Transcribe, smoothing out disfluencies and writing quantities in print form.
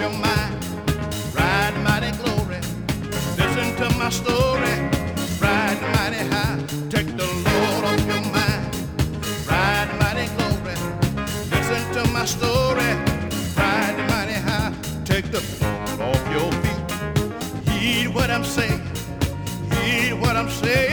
your mind. Ride mighty glory. Listen to my story. Ride mighty high. Take the Lord off your mind. Ride mighty glory. Listen to my story. Ride mighty high. Take the Lord off your feet. Heed what I'm saying. Heed what I'm saying.